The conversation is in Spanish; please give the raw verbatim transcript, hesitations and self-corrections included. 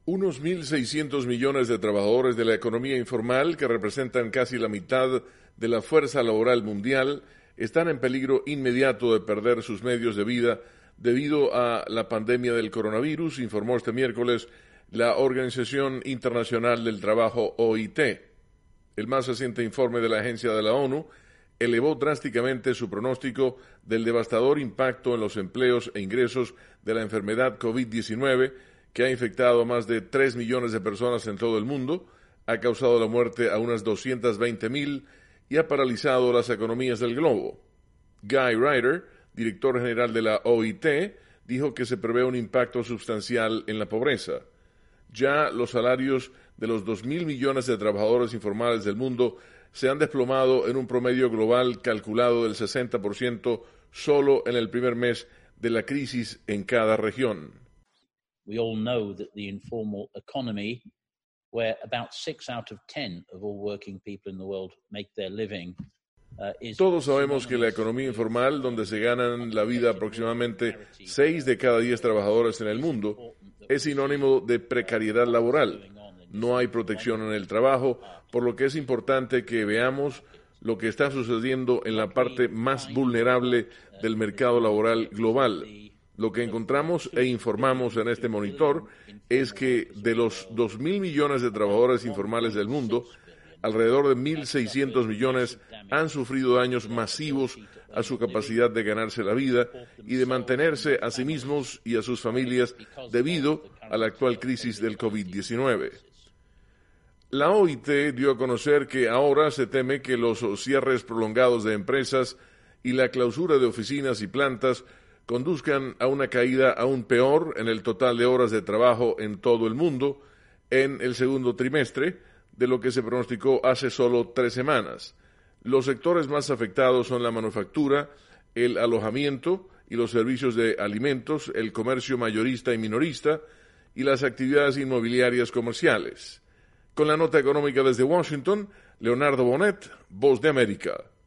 Unos mil seiscientos millones de trabajadores de la economía informal, que representan casi la mitad de la fuerza laboral mundial, están en peligro inmediato de perder sus medios de vida debido a la pandemia del coronavirus, informó este miércoles la Organización Internacional del Trabajo, O I T. El más reciente informe de la agencia de la ONU elevó drásticamente su pronóstico del devastador impacto en los empleos e ingresos de la enfermedad COVID diecinueve, que ha infectado a más de tres millones de personas en todo el mundo, ha causado la muerte a unas doscientas veinte mil y ha paralizado las economías del globo. Guy Ryder, director general de la O I T, dijo que se prevé un impacto sustancial en la pobreza. Ya los salarios de los dos mil millones de trabajadores informales del mundo se han desplomado en un promedio global calculado del sesenta por ciento solo en el primer mes de la crisis en cada región. We all know that the informal economy, where about six out of ten of all working people in the world make their living, uh, is... Todos sabemos que la economía informal, donde se ganan la vida aproximadamente seis de cada diez trabajadores en el mundo, es sinónimo de precariedad laboral. No hay protección en el trabajo, por lo que es importante que veamos lo que está sucediendo en la parte más vulnerable del mercado laboral global. Lo que encontramos e informamos en este monitor es que de los dos mil millones de trabajadores informales del mundo, alrededor de mil seiscientos millones han sufrido daños masivos a su capacidad de ganarse la vida y de mantenerse a sí mismos y a sus familias debido a la actual crisis del COVID diecinueve. La O I T dio a conocer que ahora se teme que los cierres prolongados de empresas y la clausura de oficinas y plantas conduzcan a una caída aún peor en el total de horas de trabajo en todo el mundo en el segundo trimestre de lo que se pronosticó hace solo tres semanas. Los sectores más afectados son la manufactura, el alojamiento y los servicios de alimentos, el comercio mayorista y minorista y las actividades inmobiliarias comerciales. Con la nota económica desde Washington, Leonardo Bonet, Voz de América.